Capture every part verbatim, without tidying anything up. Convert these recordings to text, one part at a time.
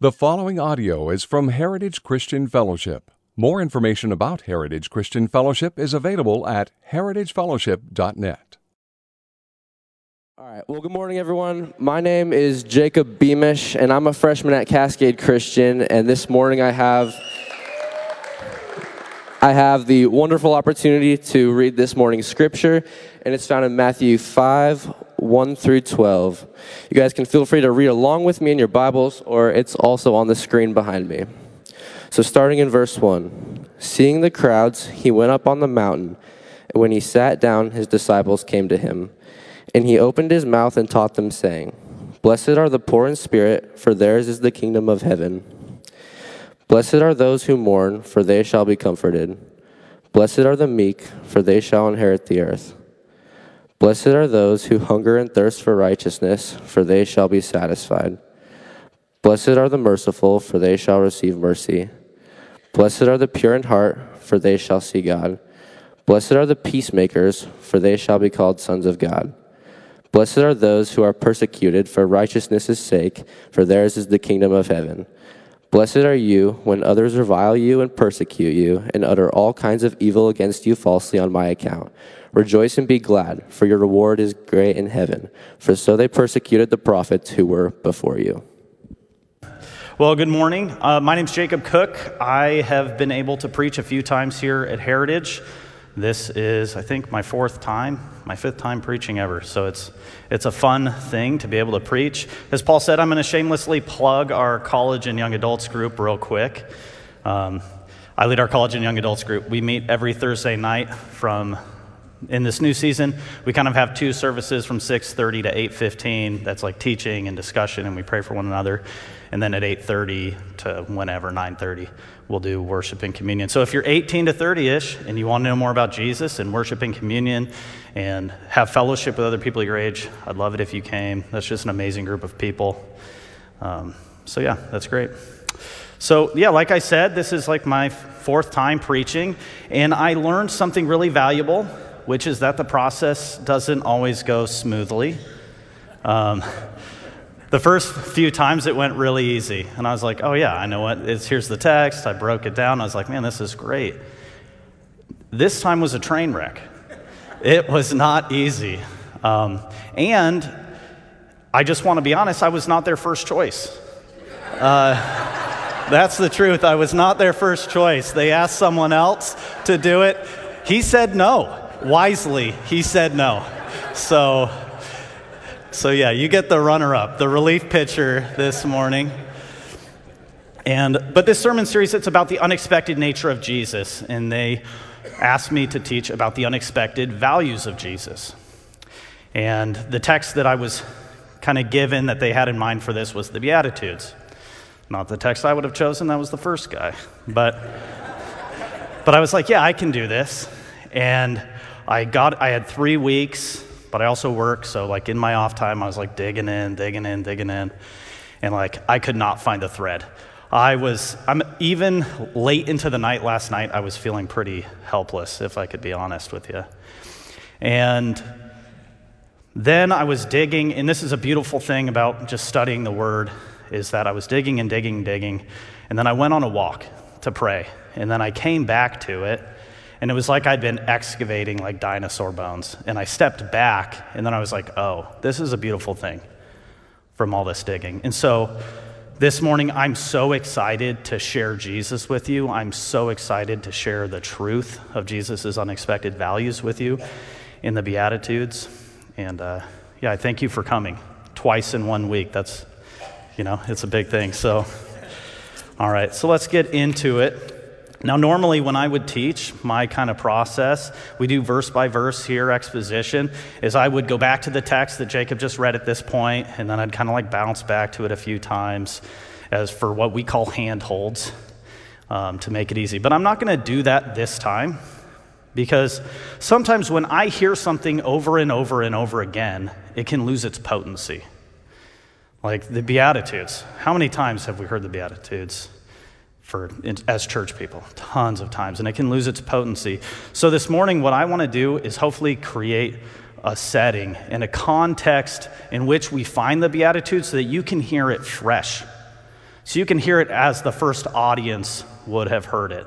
The following audio is from Heritage Christian Fellowship. More information about Heritage Christian Fellowship is available at heritage fellowship dot net. All right. Well, good morning, everyone. My name is Jacob Beamish, and I'm a freshman at Cascade Christian. And this morning, I have I have the wonderful opportunity to read this morning's scripture, and it's found in Matthew five, one through twelve. You guys can feel free to read along with me in your Bibles, or it's also on the screen behind me. So, starting in verse one, seeing the crowds, he went up on the mountain, and when he sat down, his disciples came to him. And he opened his mouth and taught them, saying, Blessed are the poor in spirit, for theirs is the kingdom of heaven. Blessed are those who mourn, for they shall be comforted. Blessed are the meek, for they shall inherit the earth. Blessed are those who hunger and thirst for righteousness, for they shall be satisfied. Blessed are the merciful, for they shall receive mercy. Blessed are the pure in heart, for they shall see God. Blessed are the peacemakers, for they shall be called sons of God. Blessed are those who are persecuted for righteousness' sake, for theirs is the kingdom of heaven. Blessed are you when others revile you and persecute you, and utter all kinds of evil against you falsely on my account. Rejoice and be glad, for your reward is great in heaven. For so they persecuted the prophets who were before you. Well, good morning. Uh, my name's Jacob Cook. I have been able to preach a few times here at Heritage. This is, I think, my fourth time, my fifth time preaching ever. So it's it's a fun thing to be able to preach. As Paul said, I'm going to shamelessly plug our college and young adults group real quick. Um, I lead our college and young adults group. We meet every Thursday night from, in this new season, we kind of have two services from six thirty to eight fifteen. That's like teaching and discussion, and we pray for one another. And then at eight thirty to whenever, nine thirty, we'll do worship and communion. So if you're eighteen to thirty-ish and you want to know more about Jesus and worship and communion and have fellowship with other people your age, I'd love it if you came. That's just an amazing group of people. Um, so yeah, that's great. So yeah, like I said, this is like my fourth time preaching, and I learned something really valuable, which is that the process doesn't always go smoothly. Um, The first few times it went really easy, and I was like, oh yeah, I know what, it's, here's the text, I broke it down, I was like, man, this is great. This time was a train wreck. It was not easy. Um, and I just want to be honest, I was not their first choice. Uh, that's the truth, I was not their first choice. They asked someone else to do it. He said no. Wisely, he said no. So... So yeah, you get the runner-up, the relief pitcher this morning. And but this sermon series, it's about the unexpected nature of Jesus, and they asked me to teach about the unexpected values of Jesus. And the text that I was kind of given that they had in mind for this was the Beatitudes. Not the text I would have chosen, that was the first guy. But but I was like, yeah, I can do this. And I got I had three weeks. But I also work, so like in my off time, I was like digging in, digging in, digging in, and like I could not find a thread. I was, I'm even late into the night last night, I was feeling pretty helpless, if I could be honest with you. And then I was digging, and this is a beautiful thing about just studying the Word, is that I was digging and digging and digging, and then I went on a walk to pray, and then I came back to it. And it was like I'd been excavating like dinosaur bones. And I stepped back, and then I was like, oh, this is a beautiful thing from all this digging. And so this morning, I'm so excited to share Jesus with you. I'm so excited to share the truth of Jesus' unexpected values with you in the Beatitudes. And uh, yeah, I thank you for coming twice in one week. That's, you know, it's a big thing. So, all right, so let's get into it. Now, normally when I would teach, my kind of process, we do verse by verse here, exposition, is I would go back to the text that Jacob just read at this point, and then I'd kind of like bounce back to it a few times as for what we call handholds um, to make it easy. But I'm not going to do that this time, because sometimes when I hear something over and over and over again, it can lose its potency. Like the Beatitudes. How many times have we heard the Beatitudes? For as church people, tons of times, and it can lose its potency. So this morning, what I want to do is hopefully create a setting and a context in which we find the Beatitudes so that you can hear it fresh, So you can hear it as the first audience would have heard it.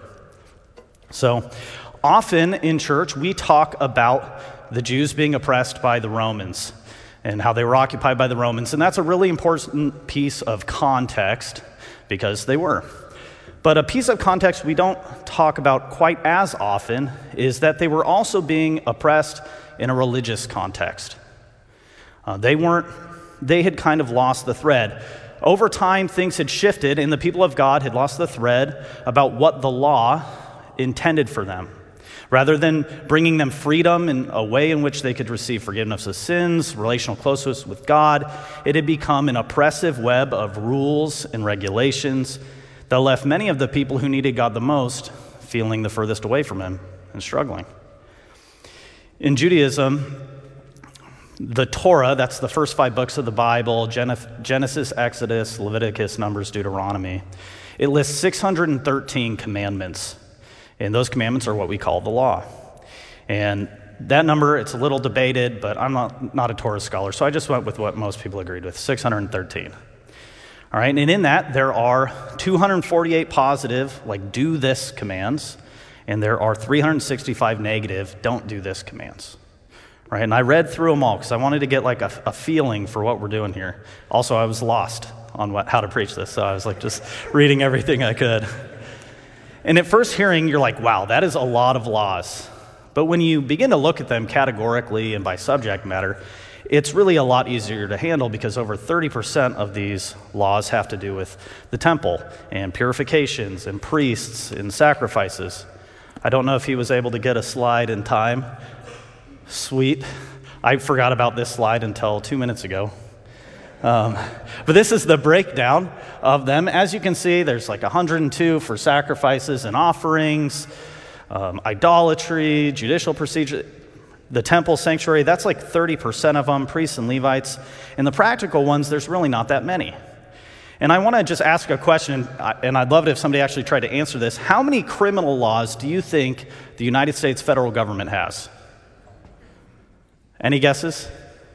So often in church, we talk about the Jews being oppressed by the Romans and how they were occupied by the Romans. And that's a really important piece of context because they were. But a piece of context we don't talk about quite as often is that they were also being oppressed in a religious context. Uh, they weren't, they had kind of lost the thread. Over time, things had shifted, and the people of God had lost the thread about what the law intended for them. Rather than bringing them freedom in a way in which they could receive forgiveness of sins, relational closeness with God, it had become an oppressive web of rules and regulations that left many of the people who needed God the most feeling the furthest away from him and struggling. In Judaism, the Torah, that's the first five books of the Bible, Genesis, Exodus, Leviticus, Numbers, Deuteronomy, it lists six hundred thirteen commandments. And those commandments are what we call the law. And that number, it's a little debated, but I'm not, not a Torah scholar, so I just went with what most people agreed with, six hundred thirteen. All right, and in that, there are two hundred forty-eight positive, like do this commands, and there are three hundred sixty-five negative, don't do this commands. All right, and I read through them all because I wanted to get like a, a feeling for what we're doing here. Also, I was lost on what, how to preach this, so I was like just reading everything I could. And at first hearing, you're like, wow, that is a lot of laws. But when you begin to look at them categorically and by subject matter, it's really a lot easier to handle because over thirty percent of these laws have to do with the temple and purifications and priests and sacrifices. I don't know if he was able to get a slide in time. Sweet. I forgot about this slide until two minutes ago. Um, but this is the breakdown of them. As you can see, there's like one hundred two for sacrifices and offerings, um, idolatry, judicial procedure, the temple sanctuary, that's like thirty percent of them, priests and Levites. And the practical ones, there's really not that many. And I want to just ask a question, and I'd love it if somebody actually tried to answer this. How many criminal laws do you think the United States federal government has? Any guesses?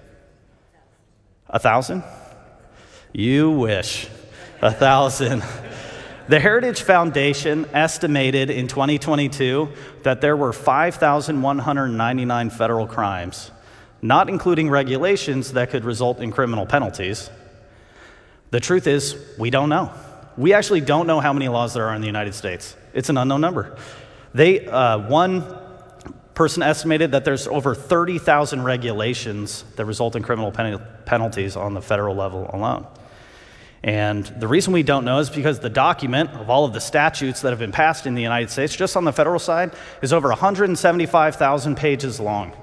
A thousand? You wish. A thousand. The Heritage Foundation estimated in twenty twenty-two that there were five thousand one hundred ninety-nine federal crimes, not including regulations that could result in criminal penalties. The truth is, we don't know. We actually don't know how many laws there are in the United States. It's an unknown number. They, uh, one person estimated that there's over thirty thousand regulations that result in criminal pen- penalties on the federal level alone. And the reason we don't know is because the document of all of the statutes that have been passed in the United States, just on the federal side, is over one hundred seventy-five thousand pages long.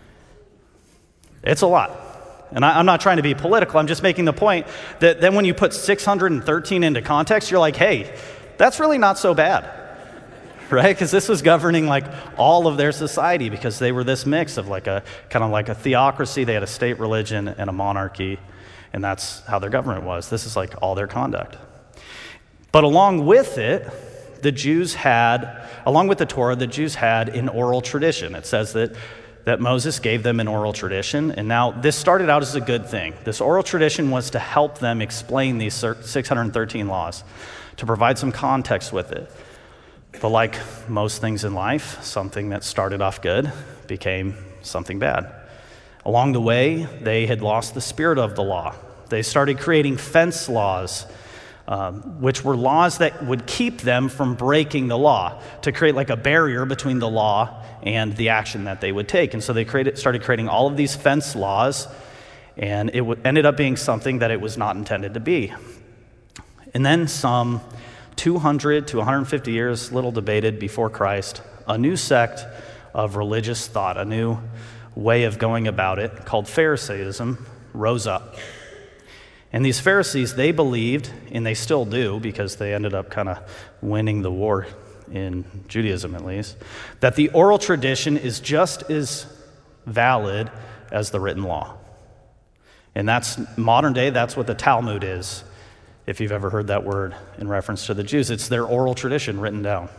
It's a lot. And I, I'm not trying to be political, I'm just making the point that then when you put six hundred thirteen into context, you're like, hey, that's really not so bad. Right? Because this was governing like all of their society because they were this mix of like a kind of like a theocracy. They had a state religion and a monarchy, and that's how their government was. This is like all their conduct. But along with it, the Jews had, along with the Torah, the Jews had an oral tradition. It says that that Moses gave them an oral tradition, and now this started out as a good thing. This oral tradition was to help them explain these six hundred thirteen laws, to provide some context with it. But like most things in life, something that started off good became something bad. Along the way, they had lost the spirit of the law. They started creating fence laws, um, which were laws that would keep them from breaking the law, to create like a barrier between the law and the action that they would take. And so they created, started creating all of these fence laws, and it w- ended up being something that it was not intended to be. And then some two hundred to one hundred fifty years, little debated, before Christ, a new sect of religious thought, a new way of going about it called Pharisaism rose up. And these Pharisees, they believed, and they still do because they ended up kind of winning the war in Judaism at least, that the oral tradition is just as valid as the written law. And that's modern day, that's what the Talmud is. If you've ever heard that word in reference to the Jews, it's their oral tradition written down.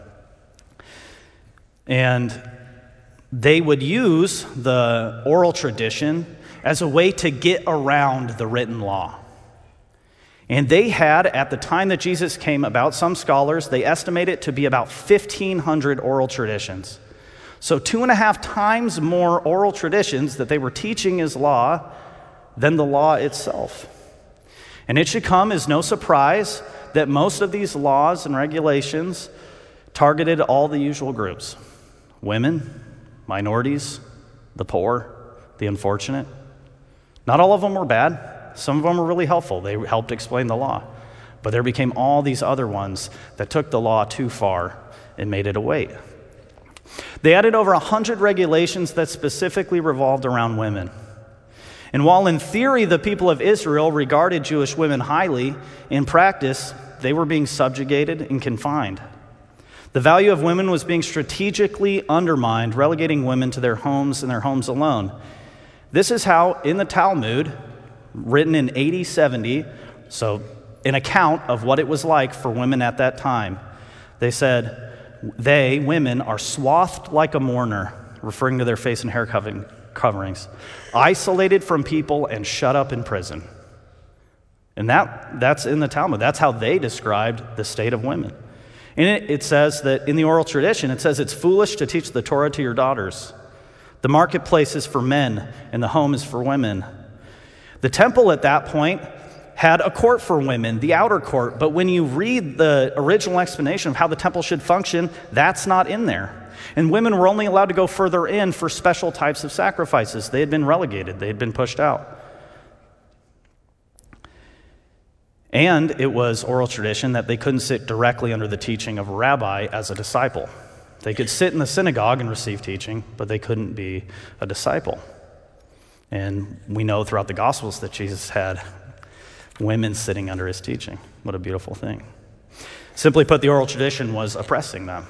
And they would use the oral tradition as a way to get around the written law. And they had, at the time that Jesus came about, some scholars, they estimate it to be about fifteen hundred oral traditions. So two and a half times more oral traditions that they were teaching as law than the law itself. And it should come as no surprise that most of these laws and regulations targeted all the usual groups: women, minorities, the poor, the unfortunate. Not all of them were bad. Some of them were really helpful. They helped explain the law. But there became all these other ones that took the law too far and made it a weight. They added over one hundred regulations that specifically revolved around women. And while in theory the people of Israel regarded Jewish women highly, in practice they were being subjugated and confined. The value of women was being strategically undermined, relegating women to their homes and their homes alone. This is how, in the Talmud, written in A D seventy, so an account of what it was like for women at that time, they said, they, women, are swathed like a mourner, referring to their face and hair coverings, isolated from people and shut up in prison. And that that's in the Talmud. That's how they described the state of women. In it, it says that in the oral tradition, it says it's foolish to teach the Torah to your daughters. The marketplace is for men, and the home is for women. The temple at that point had a court for women, the outer court, but when you read the original explanation of how the temple should function, that's not in there. And women were only allowed to go further in for special types of sacrifices. They had been relegated. They had been pushed out. And it was oral tradition that they couldn't sit directly under the teaching of a rabbi as a disciple. They could sit in the synagogue and receive teaching, but they couldn't be a disciple. And we know throughout the Gospels that Jesus had women sitting under his teaching. What a beautiful thing. Simply put, the oral tradition was oppressing them.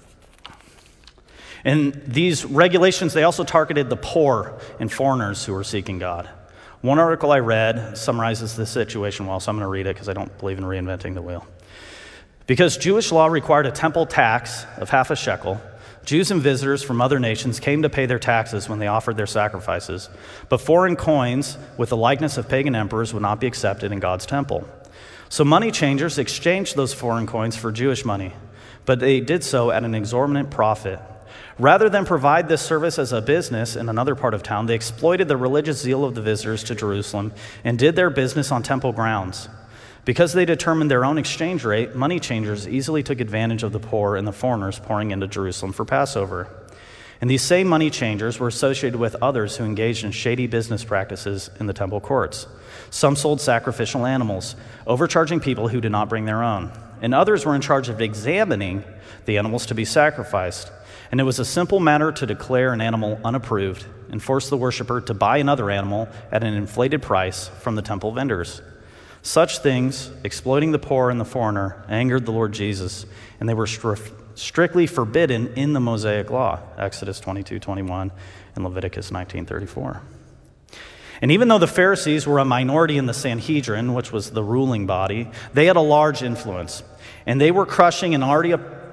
And these regulations, they also targeted the poor and foreigners who were seeking God. One article I read summarizes this situation well, so I'm going to read it because I don't believe in reinventing the wheel. Because Jewish law required a temple tax of half a shekel, Jews and visitors from other nations came to pay their taxes when they offered their sacrifices, but foreign coins with the likeness of pagan emperors would not be accepted in God's temple. So money changers exchanged those foreign coins for Jewish money, but they did so at an exorbitant profit. Rather than provide this service as a business in another part of town, they exploited the religious zeal of the visitors to Jerusalem and did their business on temple grounds. Because they determined their own exchange rate, money changers easily took advantage of the poor and the foreigners pouring into Jerusalem for Passover. And these same money changers were associated with others who engaged in shady business practices in the temple courts. Some sold sacrificial animals, overcharging people who did not bring their own. And others were in charge of examining the animals to be sacrificed. And it was a simple matter to declare an animal unapproved and force the worshiper to buy another animal at an inflated price from the temple vendors. Such things, exploiting the poor and the foreigner, angered the Lord Jesus, and they were stri- strictly forbidden in the Mosaic Law, Exodus twenty-two twenty-one and Leviticus nineteen thirty-four. And even though the Pharisees were a minority in the Sanhedrin, which was the ruling body, they had a large influence, and they were crushing an already,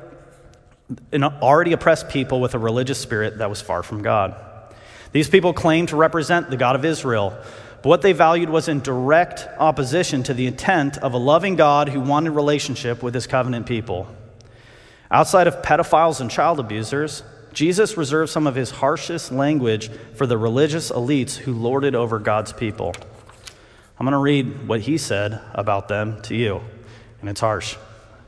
an already oppressed people with a religious spirit that was far from God. These people claimed to represent the God of Israel, but what they valued was in direct opposition to the intent of a loving God who wanted relationship with his covenant people. Outside of pedophiles and child abusers, Jesus reserved some of his harshest language for the religious elites who lorded over God's people. I'm going to read what he said about them to you, and it's harsh.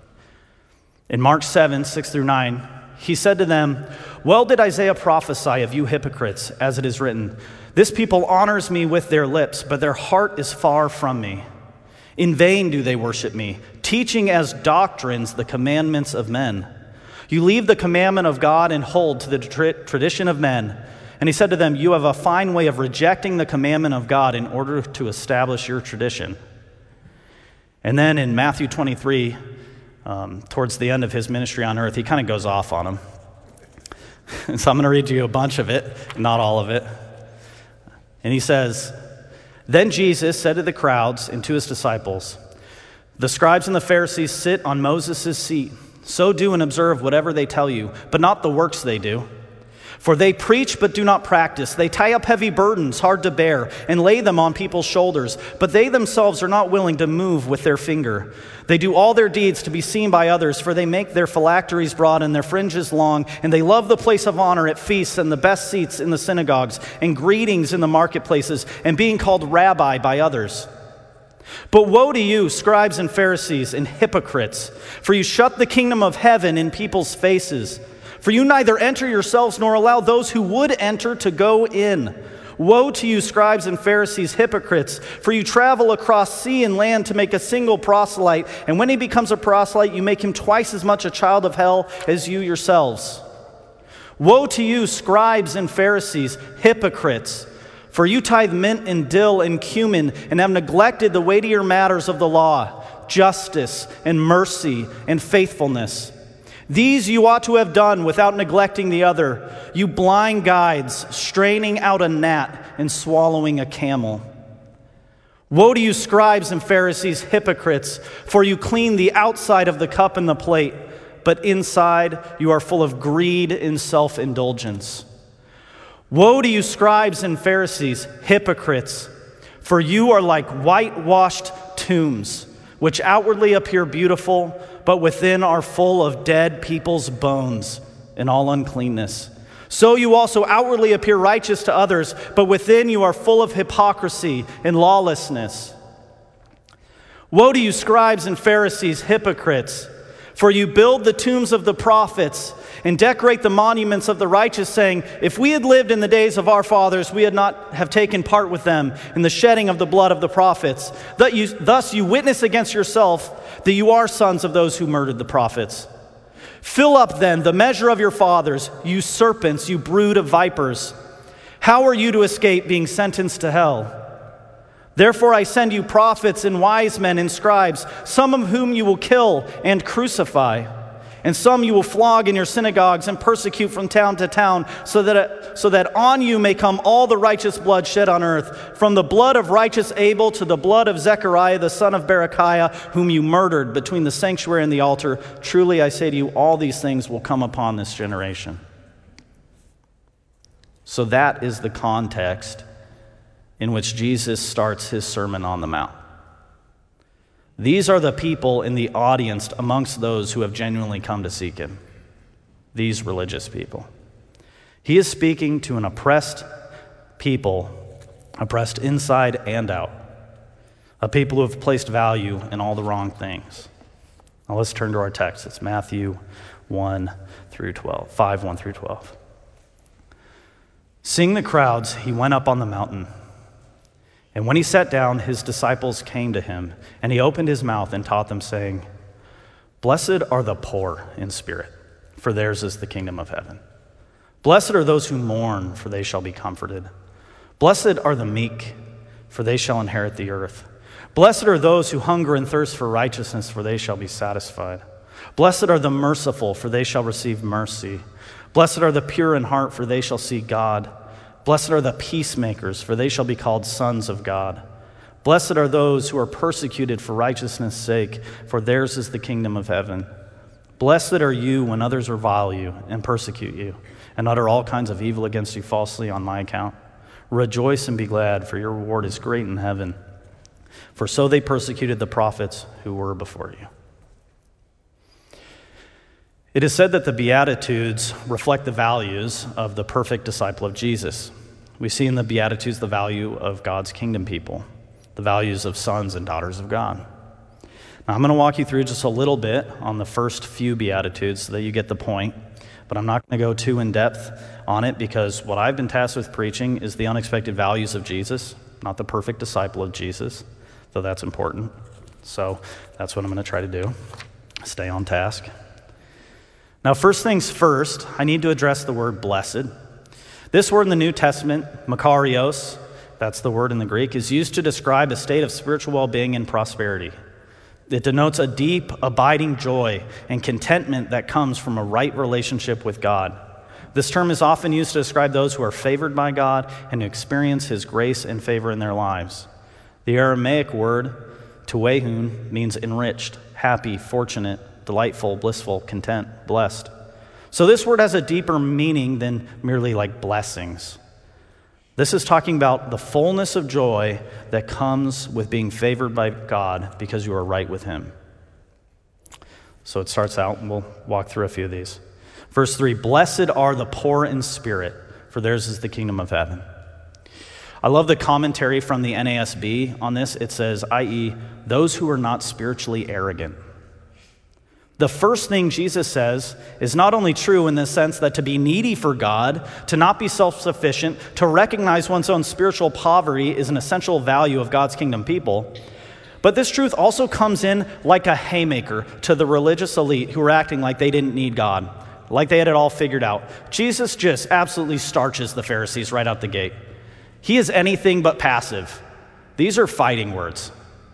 In Mark seven, six through nine, he said to them, "Well did Isaiah prophesy of you hypocrites, as it is written, 'This people honors me with their lips, but their heart is far from me. In vain do they worship me, teaching as doctrines the commandments of men. You leave the commandment of God and hold to the tra- tradition of men.' And he said to them, 'You have a fine way of rejecting the commandment of God in order to establish your tradition.'" And then in Matthew twenty-three, um, towards the end of his ministry on earth, he kind of goes off on them. So I'm going to read you a bunch of it, not all of it. And he says, "Then Jesus said to the crowds and to his disciples, 'The scribes and the Pharisees sit on Moses' seat. So do and observe whatever they tell you, but not the works they do. For they preach but do not practice. They tie up heavy burdens, hard to bear, and lay them on people's shoulders. But they themselves are not willing to move with their finger. They do all their deeds to be seen by others, for they make their phylacteries broad and their fringes long, and they love the place of honor at feasts and the best seats in the synagogues, and greetings in the marketplaces, and being called rabbi by others. But woe to you, scribes and Pharisees and hypocrites, for you shut the kingdom of heaven in people's faces. For you neither enter yourselves nor allow those who would enter to go in. Woe to you, scribes and Pharisees, hypocrites, for you travel across sea and land to make a single proselyte, and when he becomes a proselyte, you make him twice as much a child of hell as you yourselves. Woe to you, scribes and Pharisees, hypocrites, for you tithe mint and dill and cumin, and have neglected the weightier matters of the law, justice and mercy and faithfulness. These you ought to have done without neglecting the other, you blind guides, straining out a gnat and swallowing a camel. Woe to you, scribes and Pharisees, hypocrites, for you clean the outside of the cup and the plate, but inside you are full of greed and self-indulgence. Woe to you, scribes and Pharisees, hypocrites, for you are like whitewashed tombs, which outwardly appear beautiful, but within are full of dead people's bones and all uncleanness. So you also outwardly appear righteous to others, but within you are full of hypocrisy and lawlessness. Woe to you, scribes and Pharisees, hypocrites, for you build the tombs of the prophets and decorate the monuments of the righteous, saying, if we had lived in the days of our fathers, we had not have taken part with them in the shedding of the blood of the prophets. That you, thus you witness against yourself that you are sons of those who murdered the prophets. Fill up then the measure of your fathers, you serpents, you brood of vipers. How are you to escape being sentenced to hell? Therefore I send you prophets and wise men and scribes, some of whom you will kill and crucify, and some you will flog in your synagogues and persecute from town to town, so that, so that on you may come all the righteous blood shed on earth, from the blood of righteous Abel to the blood of Zechariah the son of Berechiah, whom you murdered between the sanctuary and the altar. Truly I say to you, all these things will come upon this generation. So that is the context in which Jesus starts his Sermon on the Mount. These are the people in the audience amongst those who have genuinely come to seek him. These religious people. He is speaking to an oppressed people, oppressed inside and out. A people who have placed value in all the wrong things. Now let's turn to our text. It's Matthew one through twelve, five, one through twelve. Seeing the crowds, he went up on the mountain. And when he sat down, his disciples came to him, and he opened his mouth and taught them, saying, Blessed are the poor in spirit, for theirs is the kingdom of heaven. Blessed are those who mourn, for they shall be comforted. Blessed are the meek, for they shall inherit the earth. Blessed are those who hunger and thirst for righteousness, for they shall be satisfied. Blessed are the merciful, for they shall receive mercy. Blessed are the pure in heart, for they shall see God. Blessed are the peacemakers, for they shall be called sons of God. Blessed are those who are persecuted for righteousness' sake, for theirs is the kingdom of heaven. Blessed are you when others revile you and persecute you, and utter all kinds of evil against you falsely on my account. Rejoice and be glad, for your reward is great in heaven. For so they persecuted the prophets who were before you. It is said that the Beatitudes reflect the values of the perfect disciple of Jesus. We see in the Beatitudes the value of God's kingdom people, the values of sons and daughters of God. Now, I'm going to walk you through just a little bit on the first few Beatitudes so that you get the point, but I'm not going to go too in depth on it because what I've been tasked with preaching is the unexpected values of Jesus, not the perfect disciple of Jesus, though that's important. So that's what I'm going to try to do, stay on task. Now, first things first, I need to address the word blessed. This word in the New Testament, makarios, that's the word in the Greek, is used to describe a state of spiritual well-being and prosperity. It denotes a deep, abiding joy and contentment that comes from a right relationship with God. This term is often used to describe those who are favored by God and who experience his grace and favor in their lives. The Aramaic word, tuwehun, means enriched, happy, fortunate, delightful, blissful, content, blessed. So this word has a deeper meaning than merely like blessings. This is talking about the fullness of joy that comes with being favored by God because you are right with him. So it starts out, and we'll walk through a few of these. Verse three, blessed are the poor in spirit, for theirs is the kingdom of heaven. I love the commentary from the N A S B on this. It says, that is, those who are not spiritually arrogant. The first thing Jesus says is not only true in the sense that to be needy for God, to not be self-sufficient, to recognize one's own spiritual poverty is an essential value of God's kingdom people, but this truth also comes in like a haymaker to the religious elite who were acting like they didn't need God, like they had it all figured out. Jesus just absolutely starches the Pharisees right out the gate. He is anything but passive. These are fighting words.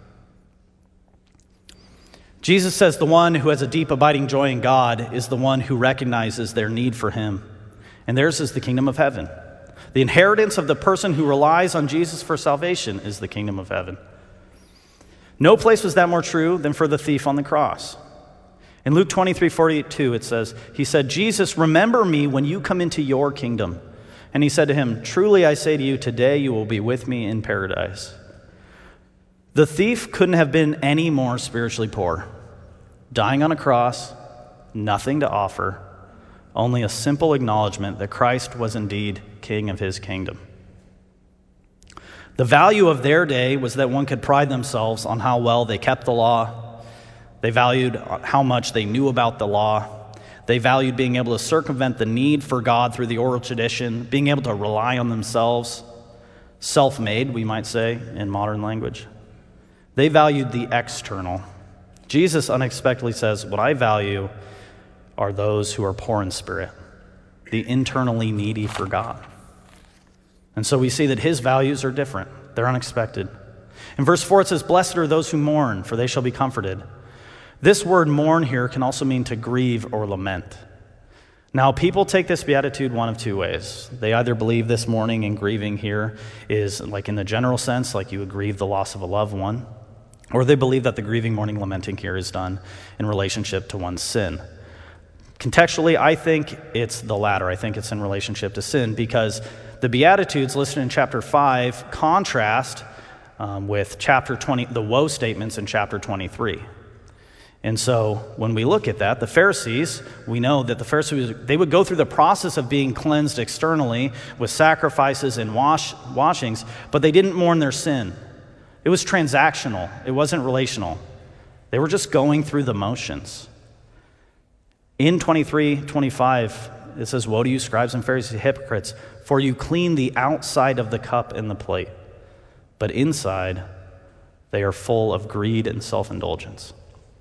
Jesus says the one who has a deep abiding joy in God is the one who recognizes their need for him. And theirs is the kingdom of heaven. The inheritance of the person who relies on Jesus for salvation is the kingdom of heaven. No place was that more true than for the thief on the cross. In Luke twenty-three forty-two, it says, he said, Jesus, remember me when you come into your kingdom. And he said to him, truly I say to you, today you will be with me in paradise. The thief couldn't have been any more spiritually poor. Dying on a cross, nothing to offer, only a simple acknowledgement that Christ was indeed king of his kingdom. The value of their day was that one could pride themselves on how well they kept the law. They valued how much they knew about the law. They valued being able to circumvent the need for God through the oral tradition, being able to rely on themselves, self-made, we might say, in modern language. They valued the external. Jesus unexpectedly says, what I value are those who are poor in spirit, the internally needy for God. And so we see that his values are different. They're unexpected. In verse four, it says, blessed are those who mourn, for they shall be comforted. This word mourn here can also mean to grieve or lament. Now, people take this beatitude one of two ways. They either believe this mourning and grieving here is like in the general sense, like you would grieve the loss of a loved one, or they believe that the grieving, mourning, lamenting here is done in relationship to one's sin. Contextually, I think it's the latter. I think it's in relationship to sin because the Beatitudes listed in chapter five contrast um, with chapter twenty, the woe statements in chapter twenty-three. And so when we look at that, the Pharisees, we know that the Pharisees, they would go through the process of being cleansed externally with sacrifices and wash, washings, but they didn't mourn their sin. It was transactional. It wasn't relational. They were just going through the motions. In twenty-three twenty-five, it says, woe to you, scribes and Pharisees, hypocrites, for you clean the outside of the cup and the plate, but inside they are full of greed and self-indulgence.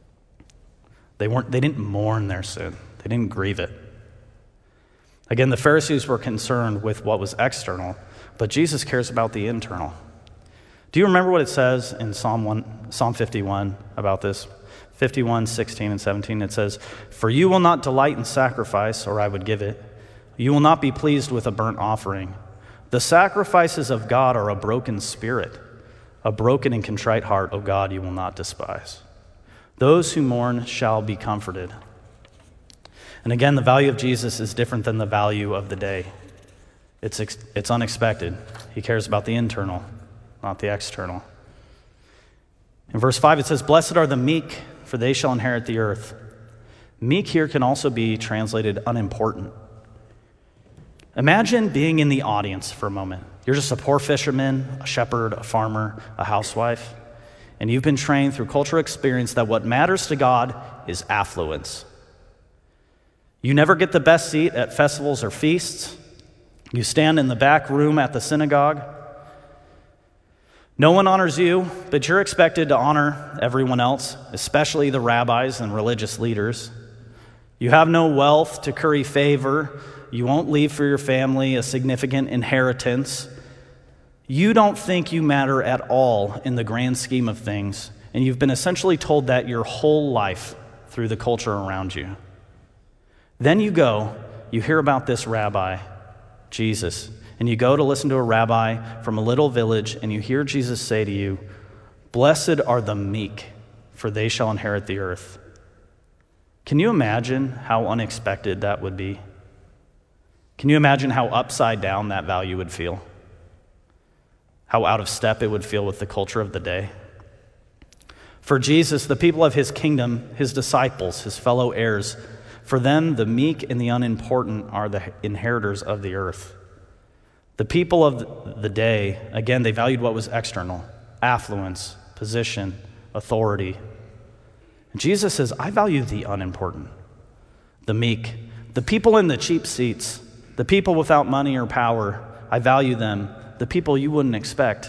They weren't, they didn't mourn their sin. They didn't grieve it. Again, the Pharisees were concerned with what was external, but Jesus cares about the internal. Do you remember what it says in Psalm one, Psalm fifty-one about this? fifty-one, sixteen and seventeen, it says, for you will not delight in sacrifice, or I would give it. You will not be pleased with a burnt offering. The sacrifices of God are a broken spirit. A broken and contrite heart, O God, you will not despise. Those who mourn shall be comforted. And again, the value of Jesus is different than the value of the day. It's, it's unexpected. He cares about the internal, not the external. In verse five, it says, blessed are the meek, for they shall inherit the earth. Meek here can also be translated unimportant. Imagine being in the audience for a moment. You're just a poor fisherman, a shepherd, a farmer, a housewife, and you've been trained through cultural experience that what matters to God is affluence. You never get the best seat at festivals or feasts. You stand in the back room at the synagogue. No one honors you, but you're expected to honor everyone else, especially the rabbis and religious leaders. You have no wealth to curry favor. You won't leave for your family a significant inheritance. You don't think you matter at all in the grand scheme of things, and you've been essentially told that your whole life through the culture around you. Then you go, you hear about this rabbi, Jesus, and you go to listen to a rabbi from a little village, and you hear Jesus say to you, blessed are the meek, for they shall inherit the earth. Can you imagine how unexpected that would be? Can you imagine how upside down that value would feel? How out of step it would feel with the culture of the day? For Jesus, the people of his kingdom, his disciples, his fellow heirs, for them, the meek and the unimportant are the inheritors of the earth. The people of the day, again, they valued what was external, affluence, position, authority. And Jesus says, I value the unimportant, the meek, the people in the cheap seats, the people without money or power. I value them, the people you wouldn't expect.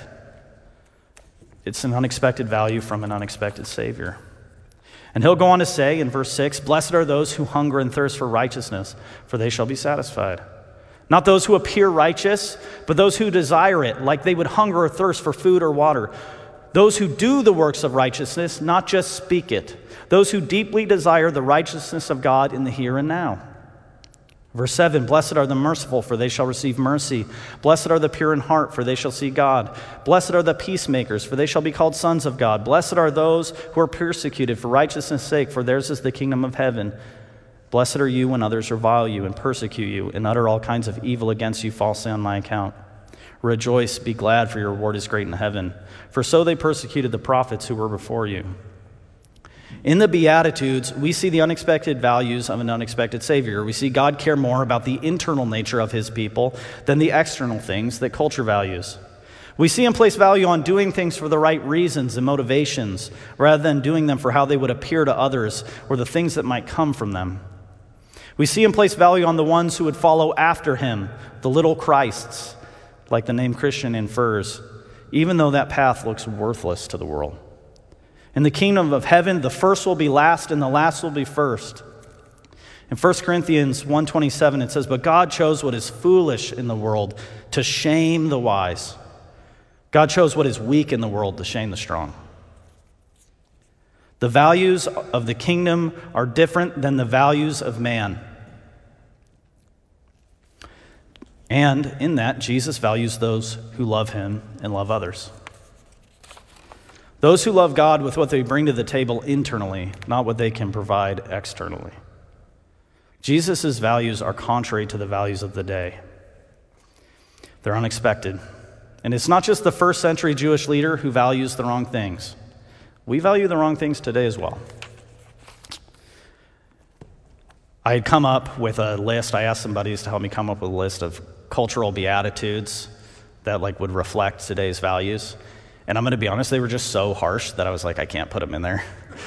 It's an unexpected value from an unexpected Savior. And he'll go on to say in verse six, blessed are those who hunger and thirst for righteousness, for they shall be satisfied. Not those who appear righteous, but those who desire it, like they would hunger or thirst for food or water. Those who do the works of righteousness, not just speak it. Those who deeply desire the righteousness of God in the here and now. Verse seven, blessed are the merciful, for they shall receive mercy. Blessed are the pure in heart, for they shall see God. Blessed are the peacemakers, for they shall be called sons of God. Blessed are those who are persecuted for righteousness' sake, for theirs is the kingdom of heaven. Blessed are you when others revile you and persecute you and utter all kinds of evil against you falsely on my account. Rejoice, be glad, for your reward is great in heaven. For so they persecuted the prophets who were before you. In the Beatitudes, we see the unexpected values of an unexpected Savior. We see God care more about the internal nature of his people than the external things that culture values. We see him place value on doing things for the right reasons and motivations, rather than doing them for how they would appear to others or the things that might come from them. We see him place value on the ones who would follow after him, the little Christs, like the name Christian infers, even though that path looks worthless to the world. In the kingdom of heaven, the first will be last and the last will be first. In First Corinthians one twenty-seven, it says, but God chose what is foolish in the world to shame the wise. God chose what is weak in the world to shame the strong. The values of the kingdom are different than the values of man. And in that, Jesus values those who love him and love others. Those who love God with what they bring to the table internally, not what they can provide externally. Jesus' values are contrary to the values of the day. They're unexpected. And it's not just the first century Jewish leader who values the wrong things. We value the wrong things today as well. I had come up with a list. I asked some buddies to help me come up with a list of cultural beatitudes that like would reflect today's values. And I'm going to be honest, they were just so harsh that I was like, I can't put them in there.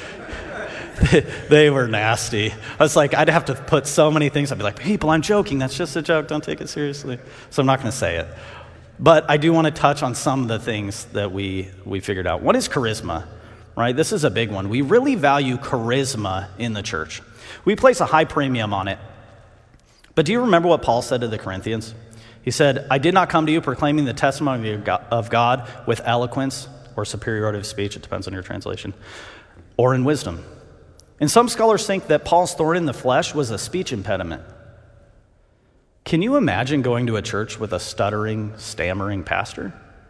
They were nasty. I was like, I'd have to put so many things. I'd be like, people, I'm joking. That's just a joke. Don't take it seriously. So I'm not going to say it. But I do want to touch on some of the things that we, we figured out. What is charisma? Right? This is a big one. We really value charisma in the church. We place a high premium on it. But do you remember what Paul said to the Corinthians? He said, I did not come to you proclaiming the testimony of God with eloquence or superiority of speech, it depends on your translation, or in wisdom. And some scholars think that Paul's thorn in the flesh was a speech impediment. Can you imagine going to a church with a stuttering, stammering pastor?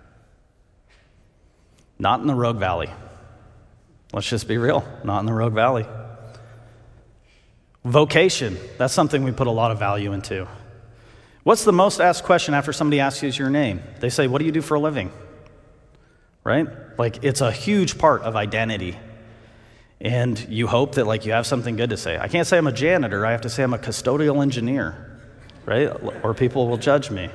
Not in the Rogue Valley. Let's just be real, not in the Rogue Valley. Vocation, that's something we put a lot of value into. What's the most asked question after somebody asks you your name? They say, what do you do for a living? Right? Like, it's a huge part of identity. And you hope that, like, you have something good to say. I can't say I'm a janitor. I have to say I'm a custodial engineer, right? Or people will judge me.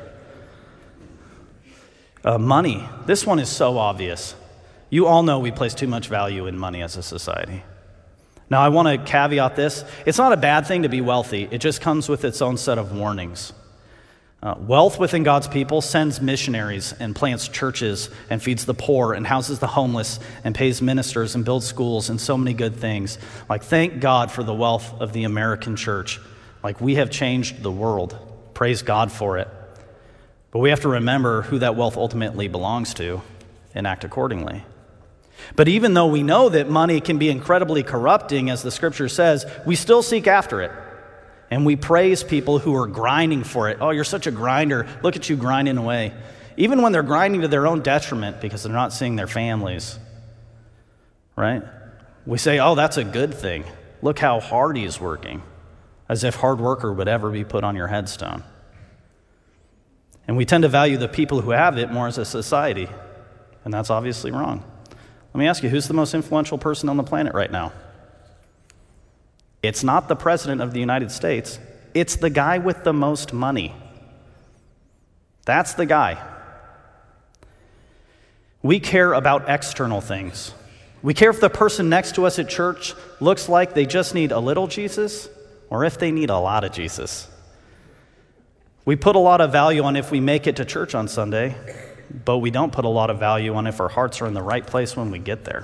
Uh, money. This one is so obvious. You all know we place too much value in money as a society. Now, I want to caveat this. It's not a bad thing to be wealthy. It just comes with its own set of warnings. Uh, wealth within God's people sends missionaries and plants churches and feeds the poor and houses the homeless and pays ministers and builds schools and so many good things. Like, thank God for the wealth of the American church. Like, we have changed the world. Praise God for it. But we have to remember who that wealth ultimately belongs to and act accordingly. But even though we know that money can be incredibly corrupting, as the scripture says, we still seek after it. And we praise people who are grinding for it. Oh, you're such a grinder. Look at you grinding away. Even when they're grinding to their own detriment because they're not seeing their families. Right? We say, oh, that's a good thing. Look how hard he is working, as if hard worker would ever be put on your headstone. And we tend to value the people who have it more as a society, and that's obviously wrong. Let me ask you, who's the most influential person on the planet right now? It's not the President of the United States. It's the guy with the most money. That's the guy. We care about external things. We care if the person next to us at church looks like they just need a little Jesus or if they need a lot of Jesus. We put a lot of value on if we make it to church on Sunday, but we don't put a lot of value on if our hearts are in the right place when we get there.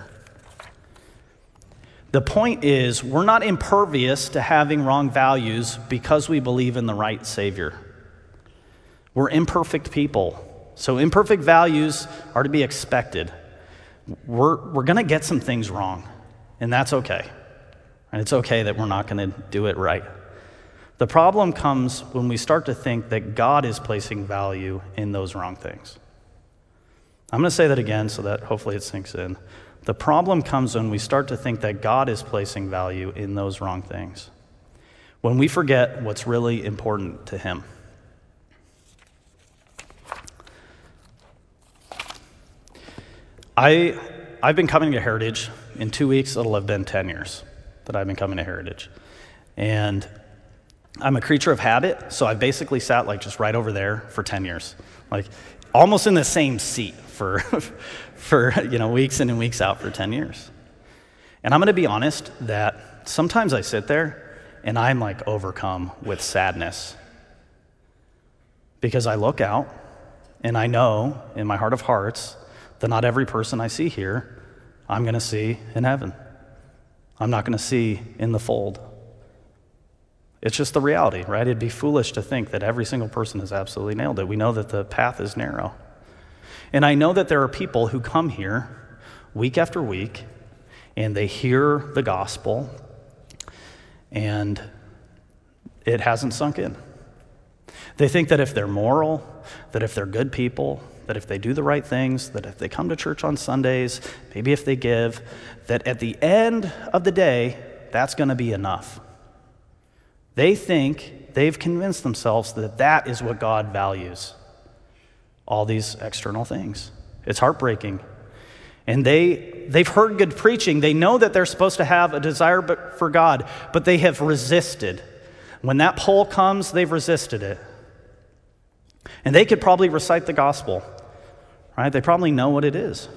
The point is, we're not impervious to having wrong values because we believe in the right Savior. We're imperfect people, so imperfect values are to be expected. We're, we're going to get some things wrong, and that's okay. And it's okay that we're not going to do it right. The problem comes when we start to think that God is placing value in those wrong things. I'm going to say that again so that hopefully it sinks in. The problem comes when we start to think that God is placing value in those wrong things, when we forget what's really important to Him. I, I've been coming to Heritage. In two weeks, it'll have been ten years that I've been coming to Heritage. And I'm a creature of habit, so I basically sat like just right over there for ten years, like almost in the same seat for, for you know, weeks in and weeks out for ten years. And I'm going to be honest that sometimes I sit there and I'm like overcome with sadness because I look out and I know in my heart of hearts that not every person I see here I'm going to see in heaven. I'm not going to see in the fold. It's just the reality, right? It'd be foolish to think that every single person has absolutely nailed it. We know that the path is narrow. And I know that there are people who come here week after week and they hear the gospel and it hasn't sunk in. They think that if they're moral, that if they're good people, that if they do the right things, that if they come to church on Sundays, maybe if they give, that at the end of the day, that's going to be enough. They think they've convinced themselves that that is what God values, all these external things. It's heartbreaking. And they, they've heard good preaching. They know that they're supposed to have a desire for God, but they have resisted. When that poll comes, they've resisted it. And they could probably recite the gospel, right? They probably know what it is.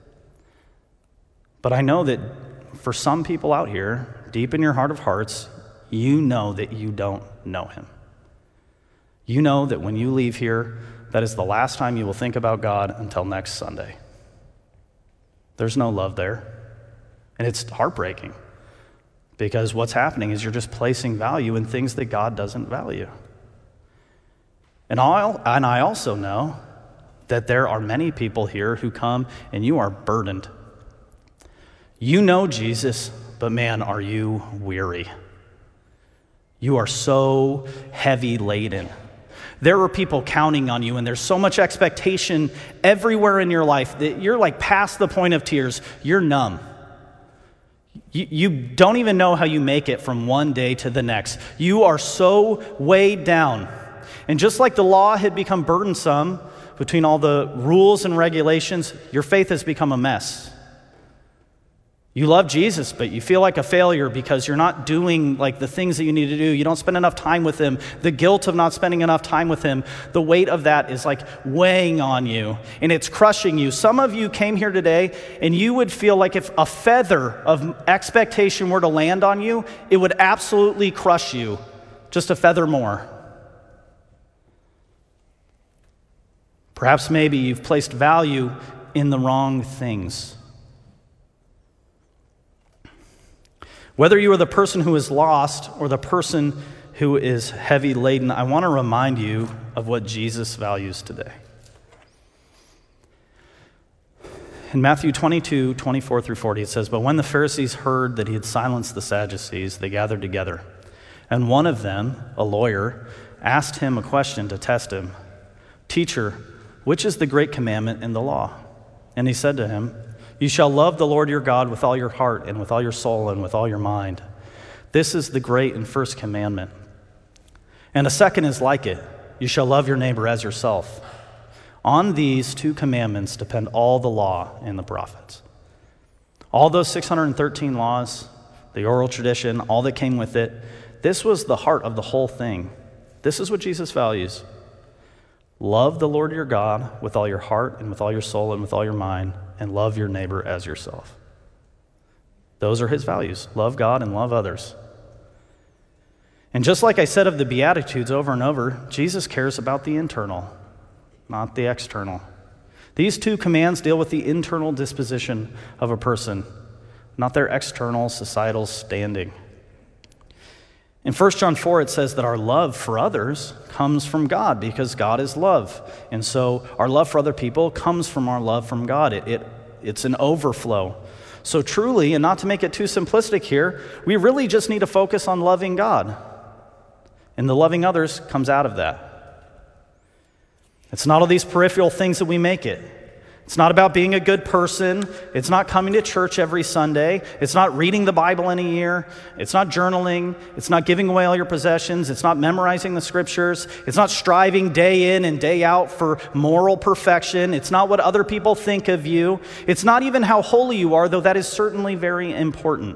But I know that for some people out here, deep in your heart of hearts, you know that you don't know Him. You know that when you leave here, that is the last time you will think about God until next Sunday. There's no love there. And it's heartbreaking because what's happening is you're just placing value in things that God doesn't value. And I'll, and I also know that there are many people here who come and you are burdened. You know Jesus, but man, are you weary. You are so heavy laden. There are people counting on you, and there's so much expectation everywhere in your life that you're like past the point of tears. You're numb. You, you don't even know how you make it from one day to the next. You are so weighed down. And just like the law had become burdensome between all the rules and regulations, your faith has become a mess. You love Jesus, but you feel like a failure because you're not doing like the things that you need to do. You don't spend enough time with Him. The guilt of not spending enough time with Him, the weight of that is like weighing on you and it's crushing you. Some of you came here today and you would feel like if a feather of expectation were to land on you, it would absolutely crush you, just a feather more. Perhaps maybe you've placed value in the wrong things. Whether you are the person who is lost or the person who is heavy laden, I want to remind you of what Jesus values today. In Matthew twenty-two, twenty-four through forty, it says, "But when the Pharisees heard that He had silenced the Sadducees, they gathered together. And one of them, a lawyer, asked Him a question to test Him. 'Teacher, which is the great commandment in the law?' And He said to him, 'You shall love the Lord your God with all your heart and with all your soul and with all your mind. This is the great and first commandment. And a second is like it. You shall love your neighbor as yourself. On these two commandments depend all the law and the prophets. All those six hundred thirteen laws, the oral tradition, all that came with it, this was the heart of the whole thing. This is what Jesus values. Love the Lord your God with all your heart and with all your soul and with all your mind, and love your neighbor as yourself. Those are his values. Love God and love others. And just like I said of the Beatitudes over and over, Jesus cares about the internal, not the external. These two commands deal with the internal disposition of a person, not their external societal standing. In First John four, it says that our love for others comes from God because God is love. And so our love for other people comes from our love from God. It, it, it's an overflow. So truly, and not to make it too simplistic here, we really just need to focus on loving God. And the loving others comes out of that. It's not all these peripheral things that we make it. It's not about being a good person. It's not coming to church every Sunday. It's not reading the Bible in a year. It's not journaling. It's not giving away all your possessions. It's not memorizing the scriptures. It's not striving day in and day out for moral perfection. It's not what other people think of you. It's not even how holy you are, though that is certainly very important.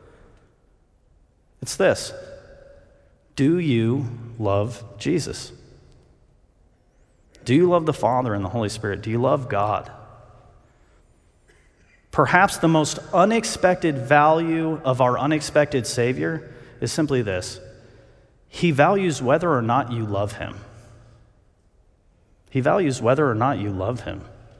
It's this. Do you love Jesus? Do you love the Father and the Holy Spirit? Do you love God? Perhaps the most unexpected value of our unexpected Savior is simply this. He values whether or not you love him. He values whether or not you love him.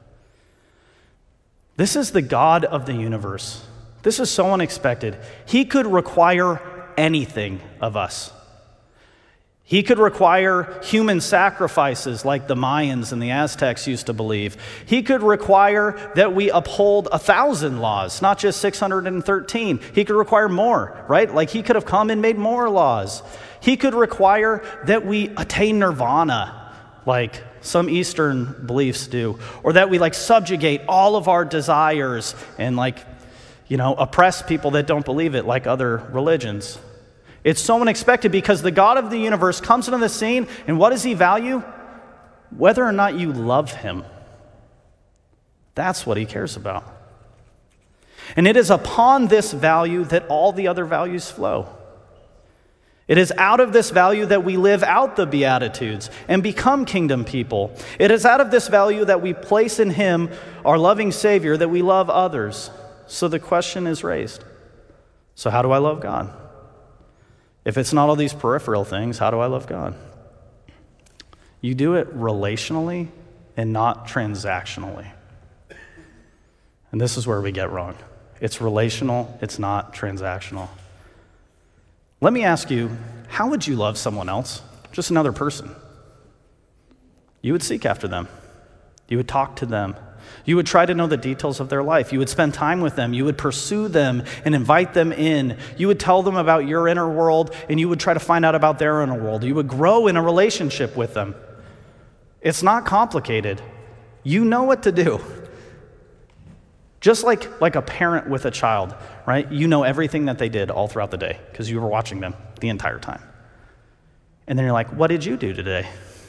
This is the God of the universe. This is so unexpected. He could require anything of us. He could require human sacrifices like the Mayans and the Aztecs used to believe. He could require that we uphold a thousand laws, not just six hundred thirteen. He could require more, right? Like he could have come and made more laws. He could require that we attain nirvana, like some Eastern beliefs do, or that we like subjugate all of our desires and like, you know, oppress people that don't believe it like other religions. It's so unexpected because the God of the universe comes into the scene, and what does he value? Whether or not you love him. That's what he cares about. And it is upon this value that all the other values flow. It is out of this value that we live out the Beatitudes and become kingdom people. It is out of this value that we place in him, our loving Savior, that we love others. So the question is raised. So how do I love God? If it's not all these peripheral things, how do I love God? You do it relationally and not transactionally. And this is where we get wrong. It's relational, it's not transactional. Let me ask you, how would you love someone else? Just another person. You would seek after them. You would talk to them. You would try to know the details of their life. You would spend time with them. You would pursue them and invite them in. You would tell them about your inner world, and you would try to find out about their inner world. You would grow in a relationship with them. It's not complicated. You know what to do. Just like, like a parent with a child, right? You know everything that they did all throughout the day because you were watching them the entire time. And then you're like, what did you do today?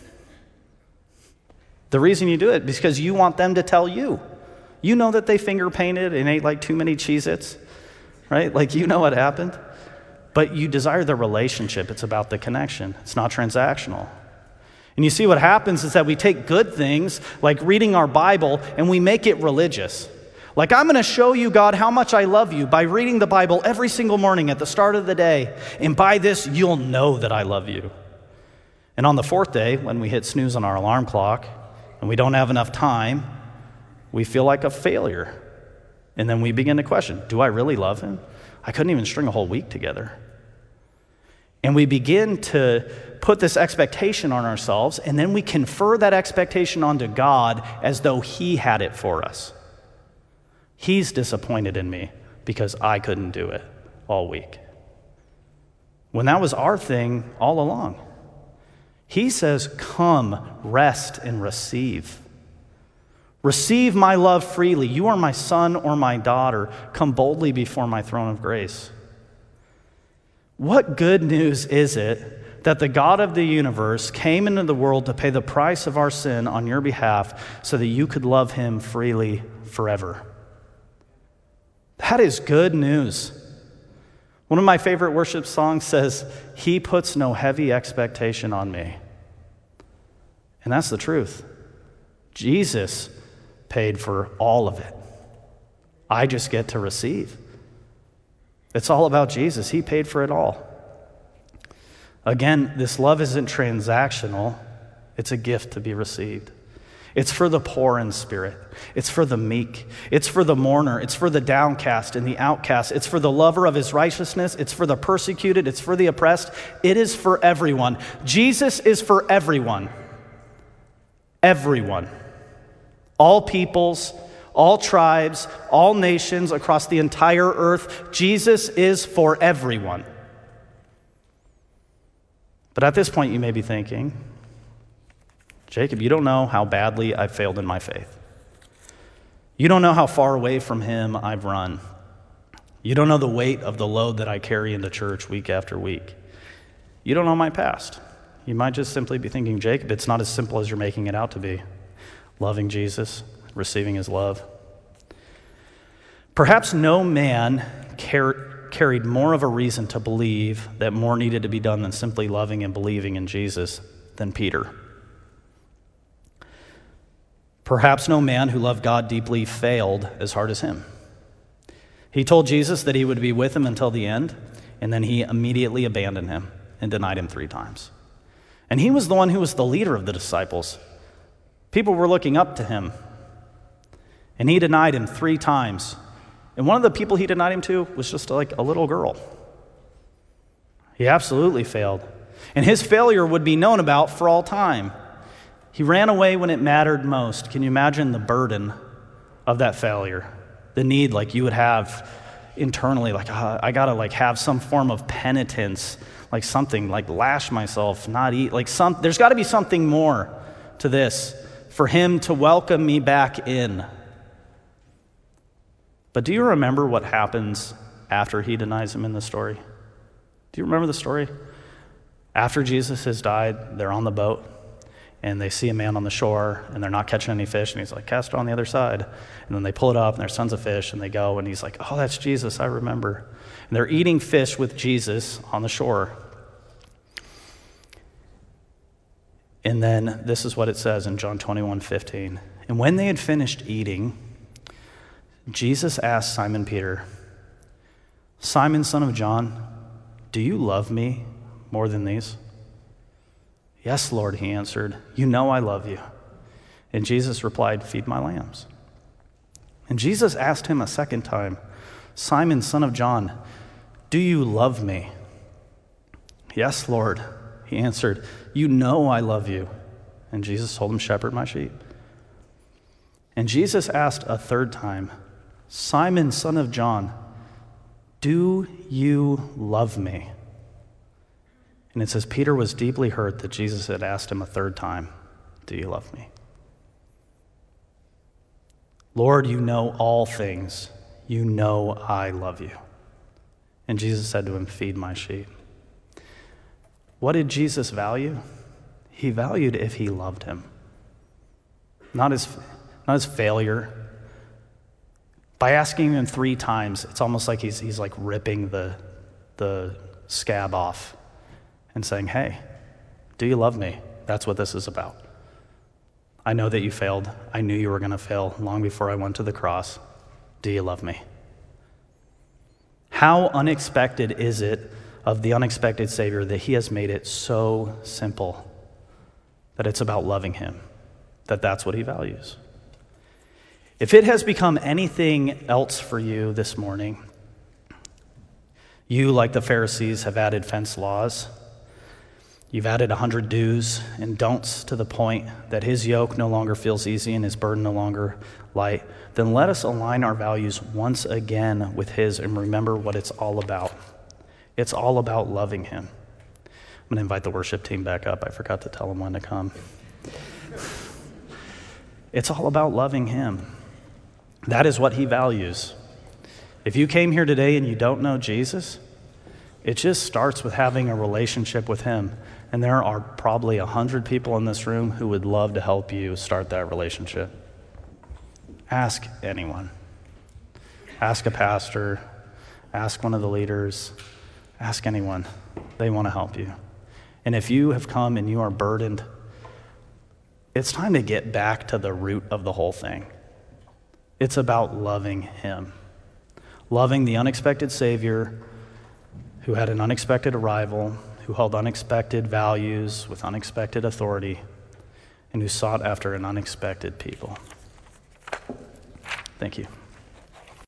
The reason you do it is because you want them to tell you. You know that they finger painted and ate like too many Cheez-Its, right? Like you know what happened. But you desire the relationship. It's about the connection. It's not transactional. And you see what happens is that we take good things like reading our Bible and we make it religious. Like I'm going to show you, God, how much I love you by reading the Bible every single morning at the start of the day. And by this, you'll know that I love you. And on the fourth day, when we hit snooze on our alarm clock, and we don't have enough time, we feel like a failure. And then we begin to question, do I really love him? I couldn't even string a whole week together. And we begin to put this expectation on ourselves, and then we confer that expectation onto God as though he had it for us. He's disappointed in me because I couldn't do it all week. When that was our thing all along. He says, come, rest, and receive. Receive my love freely. You are my son or my daughter. Come boldly before my throne of grace. What good news is it that the God of the universe came into the world to pay the price of our sin on your behalf so that you could love him freely forever? That is good news. One of my favorite worship songs says, "He puts no heavy expectation on me." And that's the truth. Jesus paid for all of it. I just get to receive. It's all about Jesus. He paid for it all. Again, this love isn't transactional. It's a gift to be received. It's for the poor in spirit. It's for the meek. It's for the mourner. It's for the downcast and the outcast. It's for the lover of his righteousness. It's for the persecuted. It's for the oppressed. It is for everyone. Jesus is for everyone. Everyone. All peoples, all tribes, all nations across the entire earth. Jesus is for everyone. But at this point, you may be thinking, Jacob, you don't know how badly I've failed in my faith. You don't know how far away from him I've run. You don't know the weight of the load that I carry into church week after week. You don't know my past. You might just simply be thinking, Jacob, it's not as simple as you're making it out to be. Loving Jesus, receiving his love. Perhaps no man cared carried more of a reason to believe that more needed to be done than simply loving and believing in Jesus than Peter. Perhaps no man who loved God deeply failed as hard as him. He told Jesus that he would be with him until the end, and then he immediately abandoned him and denied him three times. And he was the one who was the leader of the disciples. People were looking up to him, and he denied him three times. And one of the people he denied him to was just like a little girl. He absolutely failed. And his failure would be known about for all time. He ran away when it mattered most. Can you imagine the burden of that failure? The need like you would have internally, like uh, I gotta like have some form of penitence, like something, like lash myself, not eat, like some. There's got to be something more to this for him to welcome me back in. But do you remember what happens after he denies him in the story? Do you remember the story? After Jesus has died, they're on the boat, and they see a man on the shore, and they're not catching any fish, and he's like, cast it on the other side. And then they pull it up, and there's tons of fish, and they go, and he's like, oh, that's Jesus, I remember. And they're eating fish with Jesus on the shore. And then this is what it says in John twenty-one fifteen. And when they had finished eating, Jesus asked Simon Peter, Simon, son of John, do you love me more than these? Yes, Lord, he answered. You know I love you. And Jesus replied, feed my lambs. And Jesus asked him a second time, Simon, son of John, do you love me? Yes, Lord, he answered. You know I love you. And Jesus told him, shepherd my sheep. And Jesus asked a third time, Simon, son of John, do you love me? And it says Peter was deeply hurt that Jesus had asked him a third time, do you love me? Lord, you know all things. You know I love you. And Jesus said to him, feed my sheep. What did Jesus value? He valued if he loved him. Not his, not his failure. By asking him three times, it's almost like he's he's like ripping the the scab off and saying, hey, do you love me? That's what this is about. I know that you failed. I knew you were going to fail long before I went to the cross. Do you love me? How unexpected is it of the unexpected Savior that he has made it so simple that it's about loving him, that that's what he values. If it has become anything else for you this morning, you, like the Pharisees, have added fence laws. You've added a hundred do's and don'ts to the point that his yoke no longer feels easy and his burden no longer light. Then let us align our values once again with his and remember what it's all about. It's all about loving him. I'm going to invite the worship team back up. I forgot to tell them when to come. It's all about loving him. That is what he values. If you came here today and you don't know Jesus, It just starts with having a relationship with him. And there are probably a hundred people in this room who would love to help you start that relationship. Ask anyone. Ask a pastor. Ask one of the leaders. Ask anyone. They want to help you. And if you have come and you are burdened, it's time to get back to the root of the whole thing. It's about loving him. Loving the unexpected Savior who had an unexpected arrival, who held unexpected values with unexpected authority, and who sought after an unexpected people. Thank you.